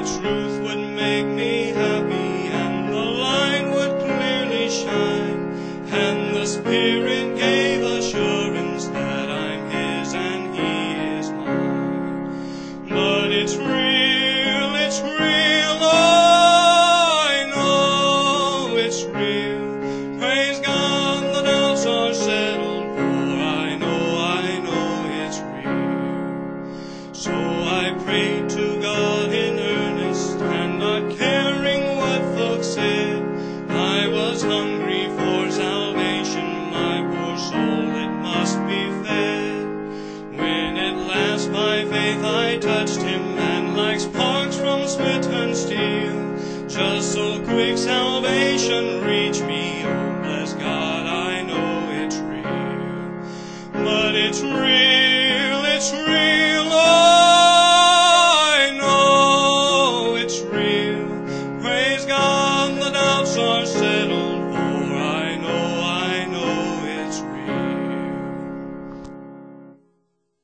truth would make me happy, and the light would clearly shine, and the Spirit gave assurance that I'm His and He is mine. But it's real, oh, I know it's real. Praise God, the doubts are settled, for I know it's real. So I prayed to God in earnest, and not caring what folks said. I was hungry for salvation, my poor soul, it must be fed. When at last by faith I touched Him, and like sparks from smitten steel, just so quick salvation reached me. Oh, bless God, I know it's real. But it's real,